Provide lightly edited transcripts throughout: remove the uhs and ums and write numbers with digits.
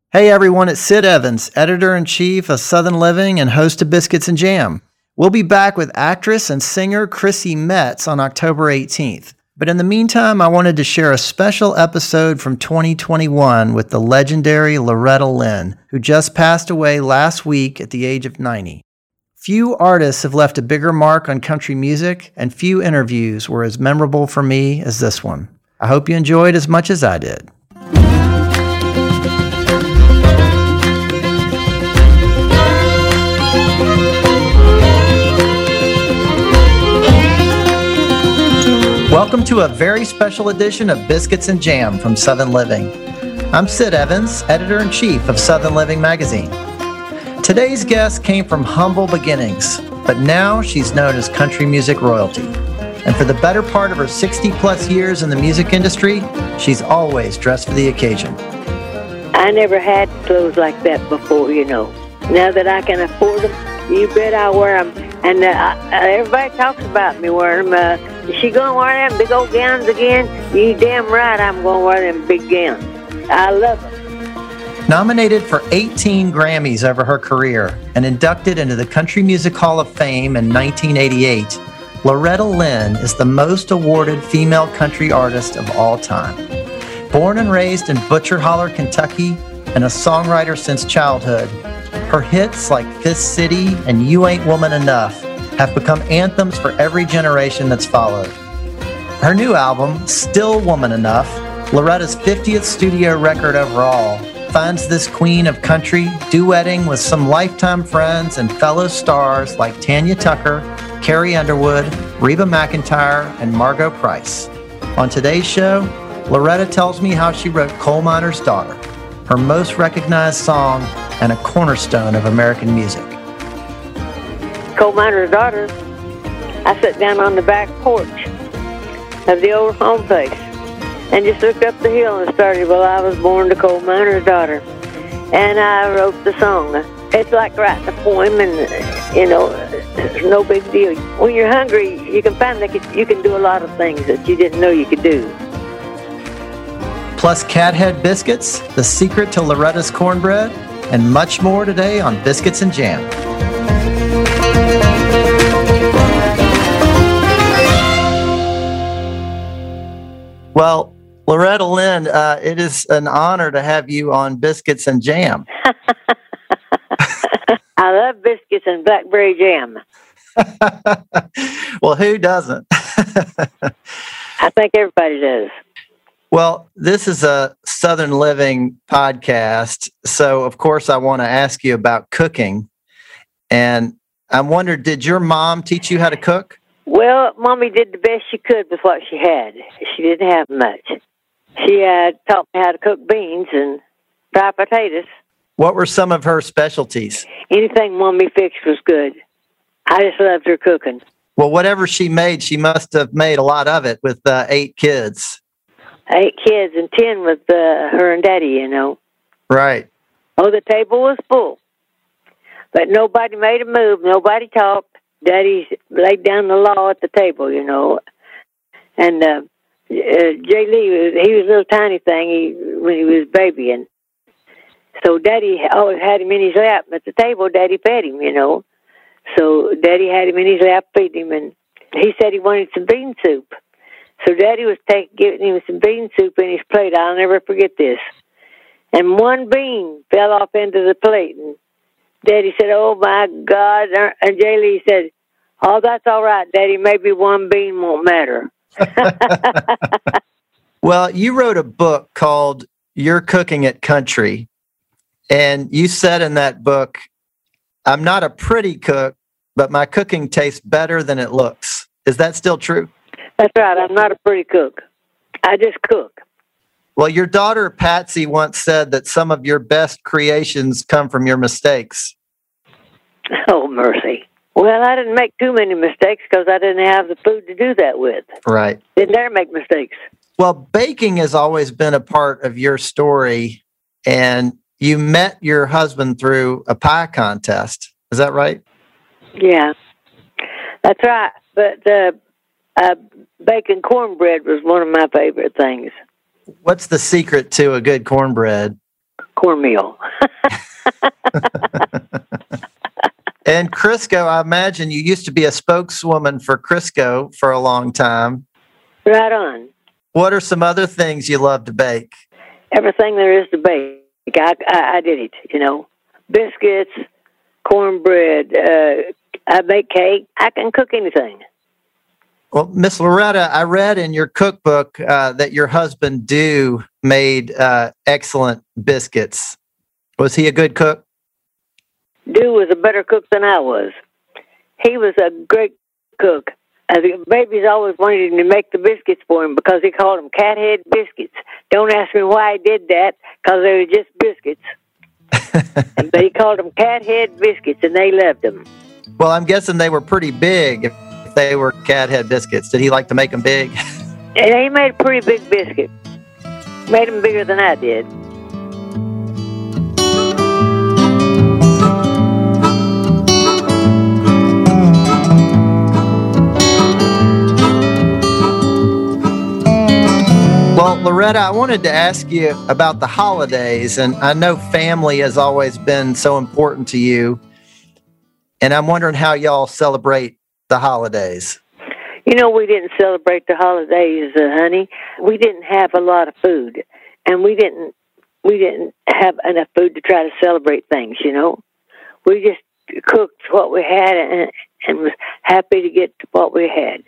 Hey everyone, it's Sid Evans, editor-in-chief of Southern Living and host of Biscuits and Jam. We'll be back with actress and singer Chrissy Metz on October 18th. But in the meantime, I wanted to share a special episode from 2021 with the legendary Loretta Lynn, who just passed away last week at the age of 90. Few artists have left a bigger mark on country music, and few interviews were as memorable for me as this one. I hope you enjoyed as much as I did. Welcome to a very special edition of Biscuits and Jam from Southern Living. I'm Sid Evans, editor-in-chief of Southern Living magazine. Today's guest came from humble beginnings, but now she's known as country music royalty. And for the better part of her 60-plus years in the music industry, she's always dressed for the occasion. I never had clothes like that before, you know. Now that I can afford them, you bet I'll wear them. And everybody talks about me wearing them. Is she going to wear them big old gowns again? You damn right I'm going to wear them big gowns. I love them. Nominated for 18 Grammys over her career and inducted into the Country Music Hall of Fame in 1988, Loretta Lynn is the most awarded female country artist of all time. Born and raised in Butcher Holler, Kentucky, and a songwriter since childhood, her hits like Fifth City and You Ain't Woman Enough have become anthems for every generation that's followed. Her new album, Still Woman Enough, Loretta's 50th studio record overall, finds this queen of country duetting with some lifetime friends and fellow stars like Tanya Tucker, Carrie Underwood, Reba McEntire, and Margo Price. On today's show, Loretta tells me how she wrote Coal Miner's Daughter, her most recognized song and a cornerstone of American music. Coal Miner's Daughter, I sat down on the back porch of the old home place and just looked up the hill and started, well, I was born to Coal Miner's Daughter. And I wrote the song. It's like writing a poem, and, you know, it's no big deal. When you're hungry, you can find that you can do a lot of things that you didn't know you could do. Plus Cathead Biscuits, the secret to Loretta's cornbread, and much more today on Biscuits and Jam. Well, Loretta Lynn, it is an honor to have you on Biscuits and Jam. I love biscuits and blackberry jam. Well, who doesn't? I think everybody does. Well, this is a Southern Living podcast, so of course I want to ask you about cooking. And I wondered, did your mom teach you how to cook? Well, Mommy did the best she could with what she had. She didn't have much. She taught me how to cook beans and fry potatoes. What were some of her specialties? Anything Mommy fixed was good. I just loved her cooking. Well, whatever she made, she must have made a lot of it with 8 kids. 8 kids and 10 with her and Daddy, you know. Right. Oh, the table was full. But nobody made a move. Nobody talked. Daddy laid down the law at the table, you know. And Jay Lee, he was a little tiny thing when he was babying. So Daddy always had him in his lap. At the table, Daddy fed him, you know. So Daddy had him in his lap, feeding him. And he said he wanted some bean soup. So Daddy was giving him some bean soup in his plate. I'll never forget this. And one bean fell off into the plate. And Daddy said, oh, my God. And Jay Lee said, oh, that's all right, Daddy. Maybe one bean won't matter. Well, you wrote a book called You're Cooking It Country. And you said in that book, I'm not a pretty cook, but my cooking tastes better than it looks. Is that still true? That's right. I'm not a pretty cook. I just cook. Well, your daughter, Patsy, once said that some of your best creations come from your mistakes. Oh, mercy. Well, I didn't make too many mistakes because I didn't have the food to do that with. Right. Didn't dare make mistakes. Well, baking has always been a part of your story, and you met your husband through a pie contest. Is that right? Yeah, that's right. But baking cornbread was one of my favorite things. What's the secret to a good cornbread? cornmeal. And Crisco, I imagine you used to be a spokeswoman for Crisco for a long time. Right on. What are some other things you love to bake? Everything there is to bake. I did it, you know. Biscuits, cornbread, I bake cake. I can cook anything. Well, Miss Loretta, I read in your cookbook that your husband, Dew, made excellent biscuits. Was he a good cook? Dew was a better cook than I was. He was a great cook. The babies always wanted him to make the biscuits for him because he called them cathead biscuits. Don't ask me why he did that, because they were just biscuits. But he called them cathead biscuits, and they loved them. Well, I'm guessing they were pretty big if they were cathead biscuits. Did he like to make them big? And he made a pretty big biscuit. Made them bigger than I did. Well, Loretta, I wanted to ask you about the holidays, and I know family has always been so important to you, and I'm wondering how y'all celebrate the holidays. You know, we didn't celebrate the holidays, honey. We didn't have a lot of food, and we didn't have enough food to try to celebrate things, you know. We just cooked what we had and was happy to get to what we had.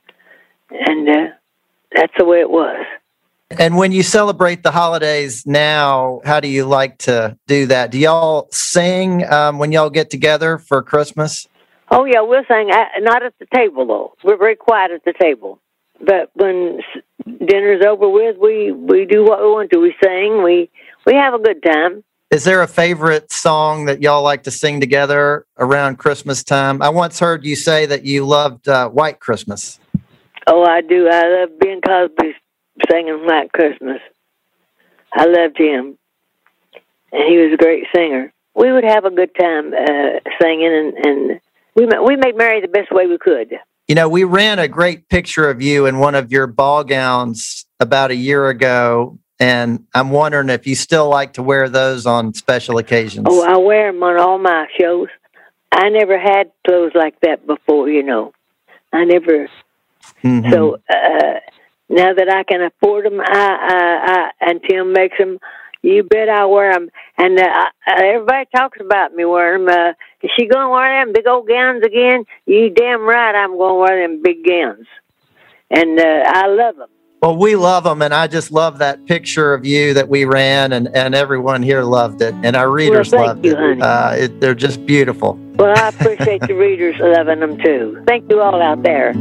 And that's the way it was. And when you celebrate the holidays now, how do you like to do that? Do y'all sing when y'all get together for Christmas? Oh, yeah, we'll sing. Not at the table, though. We're very quiet at the table. But when dinner's over with, we do what we want to. We sing. We have a good time. Is there a favorite song that y'all like to sing together around Christmas time? I once heard you say that you loved White Christmas. Oh, I do. I love Bing Crosby singing White Christmas. I loved him. And he was a great singer. We would have a good time singing, and we made merry the best way we could. You know, we ran a great picture of you in one of your ball gowns about a year ago, and I'm wondering if you still like to wear those on special occasions. Oh, I wear them on all my shows. I never had clothes like that before, you know. I never... Mm-hmm. So now that I can afford them, and Tim makes them, you bet I wear them. And everybody talks about me wearing them. Is she going to wear them big old gowns again? You damn right I'm going to wear them big gowns. And I love them. Well, we love them, and I just love that picture of you that we ran, and everyone here loved it, and our readers loved it. They're just beautiful. Well, I appreciate the readers loving them, too. Thank you all out there.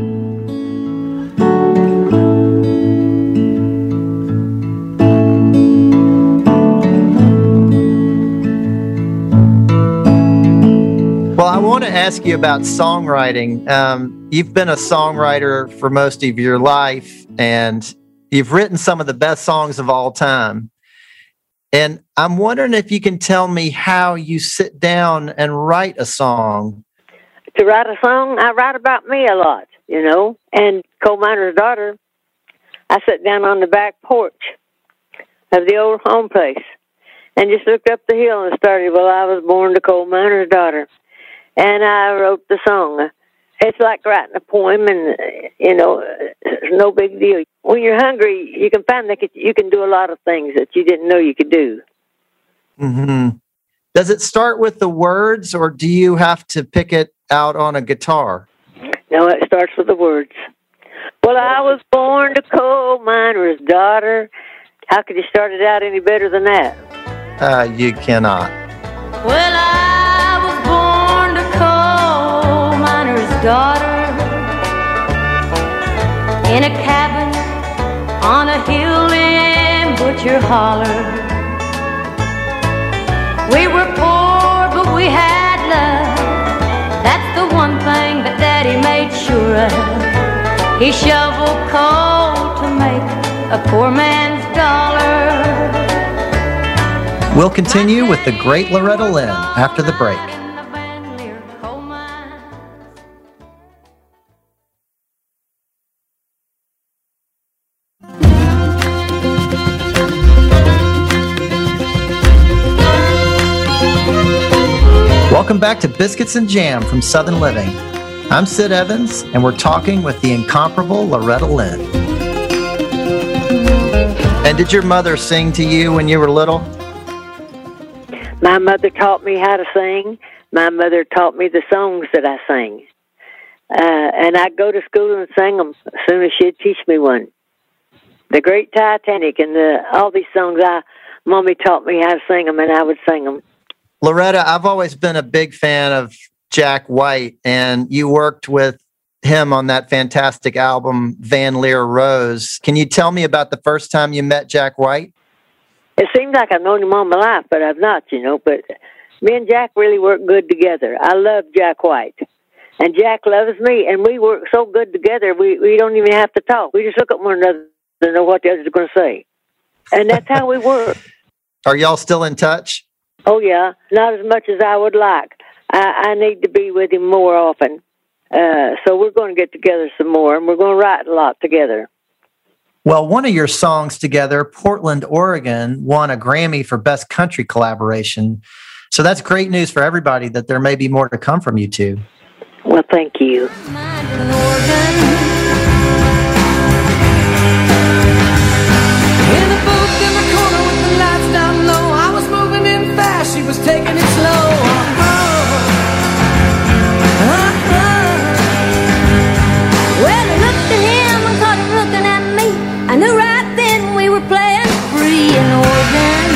Well, I want to ask you about songwriting. You've been a songwriter for most of your life, and you've written some of the best songs of all time. And I'm wondering if you can tell me how you sit down and write a song. To write a song, I write about me a lot, you know. And Coal Miner's Daughter, I sat down on the back porch of the old home place and just looked up the hill and started, well, I was born to Coal Miner's Daughter. And I wrote the song. It's like writing a poem, and, you know, it's no big deal. When you're hungry, you can find that you can do a lot of things that you didn't know you could do. Mm-hmm. Does it start with the words, or do you have to pick it out on a guitar? No, it starts with the words. Well, I was born to Coal Miner's Daughter. How could you start it out any better than that? You cannot. Well, I was born to Coal Miner's Daughter in a cabin on a hill in Butcher Holler. We were poor, but we had love. That's the one thing that Daddy made sure of. He shoveled coal to make a poor man's dollar. We'll continue with the great Loretta Lynn after the break. Welcome back to Biscuits and Jam from Southern Living. I'm Sid Evans, and we're talking with the incomparable Loretta Lynn. And did your mother sing to you when you were little? My mother taught me how to sing. My mother taught me the songs that I sang. And I'd go to school and sing them as soon as she'd teach me one. The Great Titanic and all these songs, Mommy taught me how to sing them, and I would sing them. Loretta, I've always been a big fan of Jack White, and you worked with him on that fantastic album, Van Lear Rose. Can you tell me about the first time you met Jack White? It seems like I've known him all my life, but I've not, But me and Jack really work good together. I love Jack White. And Jack loves me, and we work so good together, we don't even have to talk. We just look at one another and know what the other's going to say. And that's how we work. Are y'all still in touch? Oh, yeah. Not as much as I would like. I need to be with him more often. So we're going to get together some more, and we're going to write a lot together. Well, one of your songs together, Portland, Oregon, won a Grammy for Best Country Collaboration. So that's great news for everybody that there may be more to come from you two. Well, thank you. She was taking it slow. Well, I looked at him and caught him looking at me. I knew right then we were playing free in Oregon.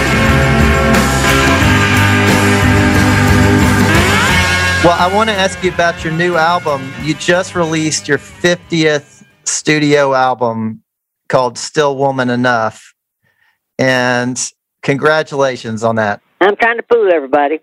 Well, I want to ask you about your new album. You just released your 50th studio album called Still Woman Enough. And congratulations on that. I'm trying to fool everybody.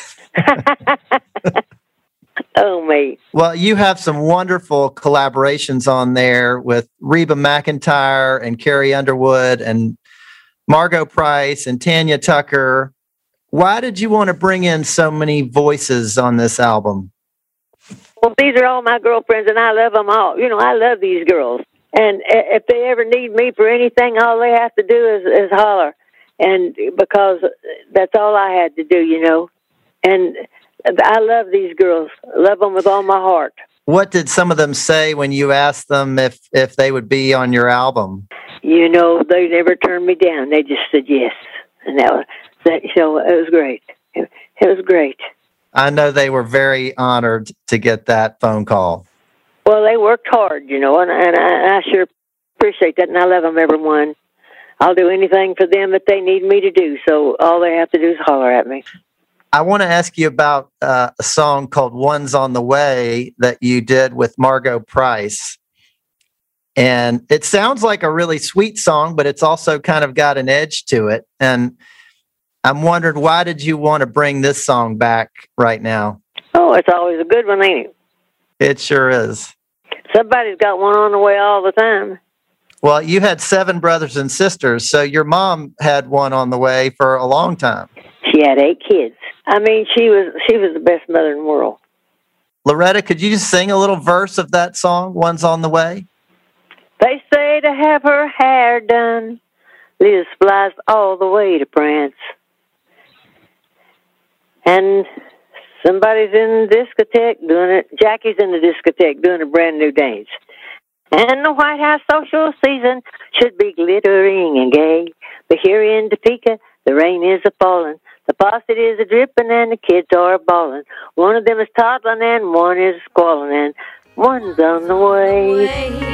Oh, me. Well, you have some wonderful collaborations on there with Reba McEntire and Carrie Underwood and Margo Price and Tanya Tucker. Why did you want to bring in so many voices on this album? Well, these are all my girlfriends, and I love them all. I love these girls. And if they ever need me for anything, all they have to do is holler. And because that's all I had to do, And I love these girls. I love them with all my heart. What did some of them say when you asked them if they would be on your album? They never turned me down. They just said yes. And it was great. It was great. I know they were very honored to get that phone call. Well, they worked hard, and I sure appreciate that, and I love them, everyone. I'll do anything for them that they need me to do, so all they have to do is holler at me. I want to ask you about a song called One's on the Way that you did with Margo Price. And it sounds like a really sweet song, but it's also kind of got an edge to it. And I'm wondering, why did you want to bring this song back right now? Oh, it's always a good one, ain't it? It sure is. Somebody's got one on the way all the time. Well, you had 7 brothers and sisters, so your mom had one on the way for a long time. She had 8 kids. I mean, she was the best mother in the world. Loretta, could you just sing a little verse of that song, One's on the Way? They say to have her hair done, Liz flies all the way to France. And somebody's in the discotheque doing it. Jackie's in the discotheque doing a brand new dance. And the White House social season should be glittering and gay. But here in Topeka, the rain is a-falling. The faucet is a-dripping and the kids are a-bawling. One of them is toddling and one is squalling and one's on the way.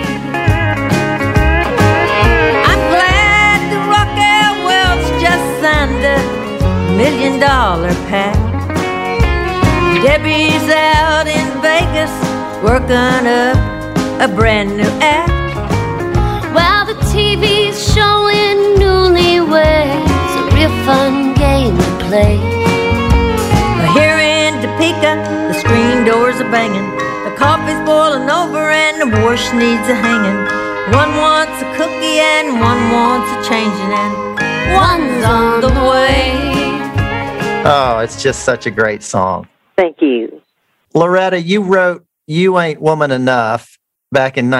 I'm glad the Rockwell Wells just signed $1 million pact. Debbie's out in Vegas working up a brand new act. While the TV's showing newlyweds, a real fun game to play. But here in Topeka, the screen doors are banging, the coffee's boiling over and the wash needs a hanging. One wants a cookie and one wants a changing, and one's on the way. Oh, it's just such a great song. Thank you. Loretta, you wrote You Ain't Woman Enough back in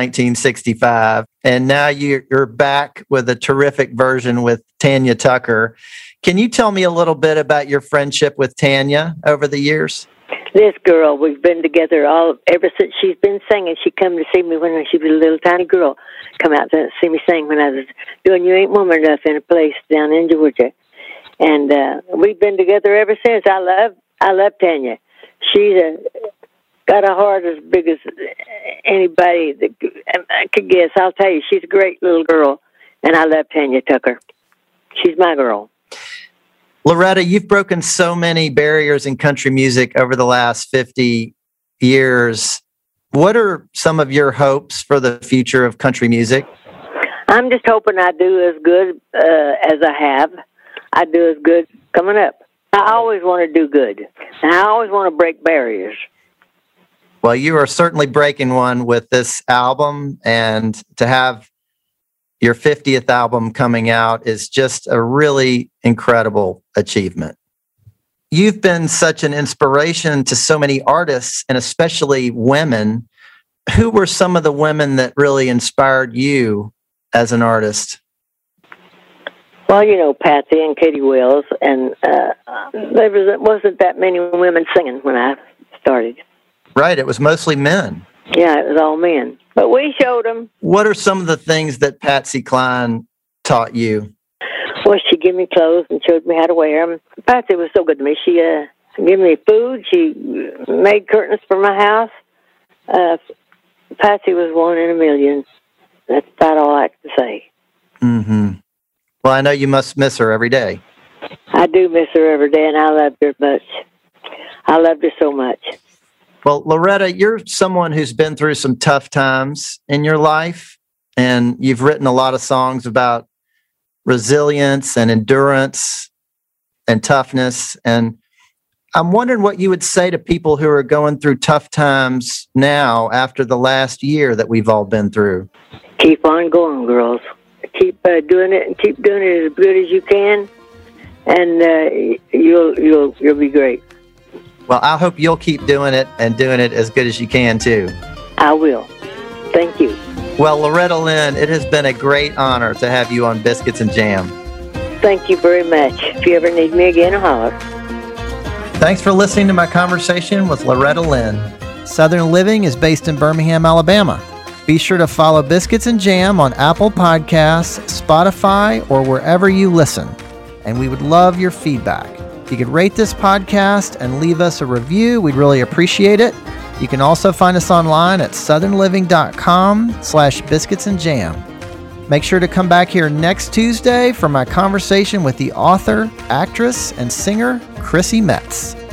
1965, and now you're back with a terrific version with Tanya Tucker. Can you tell me a little bit about your friendship with Tanya over the years? This girl, we've been together ever since she's been singing. She come to see me when she was a little tiny girl. Come out to see me sing when I was doing You Ain't Woman Enough in a place down in Georgia. And we've been together ever since. I love Tanya. She's got a heart as big as anybody that I could guess. I'll tell you, she's a great little girl, and I love Tanya Tucker. She's my girl. Loretta, you've broken so many barriers in country music over the last 50 years. What are some of your hopes for the future of country music? I'm just hoping I do as good as I have. I do as good coming up. I always want to do good, and I always want to break barriers. Well, you are certainly breaking one with this album, and to have your 50th album coming out is just a really incredible achievement. You've been such an inspiration to so many artists, and especially women. Who were some of the women that really inspired you as an artist? Well, you know, Patsy and Katie Wells, and there wasn't that many women singing when I started. Right, it was mostly men. Yeah, it was all men. But we showed them. What are some of the things that Patsy Cline taught you? Well, she gave me clothes and showed me how to wear them. Patsy was so good to me. She gave me food. She made curtains for my house. Patsy was one in a million. That's about all I can say. Mm-hmm. Well, I know you must miss her every day. I do miss her every day, and I loved her much. I loved her so much. Well, Loretta, you're someone who's been through some tough times in your life, and you've written a lot of songs about resilience and endurance and toughness. And I'm wondering what you would say to people who are going through tough times now after the last year that we've all been through. Keep on going, girls. Keep doing it, and keep doing it as good as you can, and you'll be great. Well, I hope you'll keep doing it and doing it as good as you can, too. I will. Thank you. Well, Loretta Lynn, it has been a great honor to have you on Biscuits and Jam. Thank you very much. If you ever need me again, holler. Thanks for listening to my conversation with Loretta Lynn. Southern Living is based in Birmingham, Alabama. Be sure to follow Biscuits and Jam on Apple Podcasts, Spotify, or wherever you listen. And we would love your feedback. If you could rate this podcast and leave us a review, we'd really appreciate it. You can also find us online at southernliving.com/biscuitsandjam. Make sure to come back here next Tuesday for my conversation with the author, actress, and singer, Chrissy Metz.